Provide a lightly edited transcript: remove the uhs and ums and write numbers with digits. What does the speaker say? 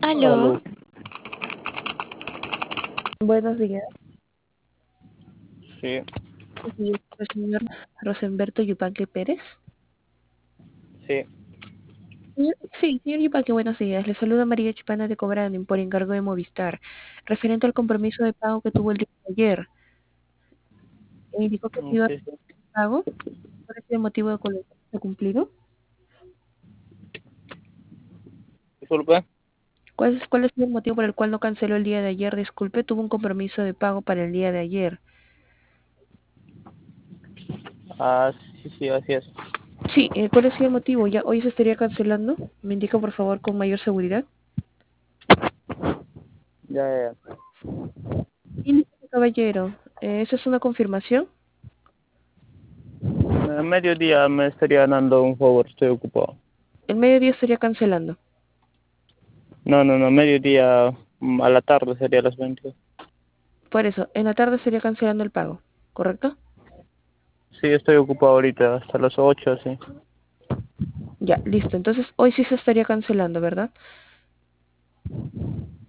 Aló, Aló, buenos días. sí, Sí, el señor Rosenberto Yupanqui Pérez. sí, Sí, señor Yupanqui, buenos días. Le saluda María Chipana de Cobranding por encargo de Movistar. Referente al compromiso de pago que tuvo el día de ayer, indicó que se iba a sí, sí. hacer el pago. ¿Cuál es el motivo de que no se ha cumplido? Disculpa. ¿Cuál es el motivo por el cual no canceló el día de ayer? Disculpe, tuvo un compromiso de pago para el día de ayer. Ah, sí, sí, así es. Sí, ¿cuál es el motivo? ¿Ya hoy se estaría cancelando? Me indica, por favor, con mayor seguridad. Ya, ya, ya. Sí, caballero, ¿esa es una confirmación? A mediodía me estaría dando un favor, estoy ocupado. El mediodía estaría cancelando. No, no, no, mediodía a la tarde sería las 20. Por eso, en la tarde estaría cancelando el pago, ¿correcto? Sí, estoy ocupado ahorita, hasta las 8, sí. Ya, listo. Entonces, hoy sí se estaría cancelando, ¿verdad?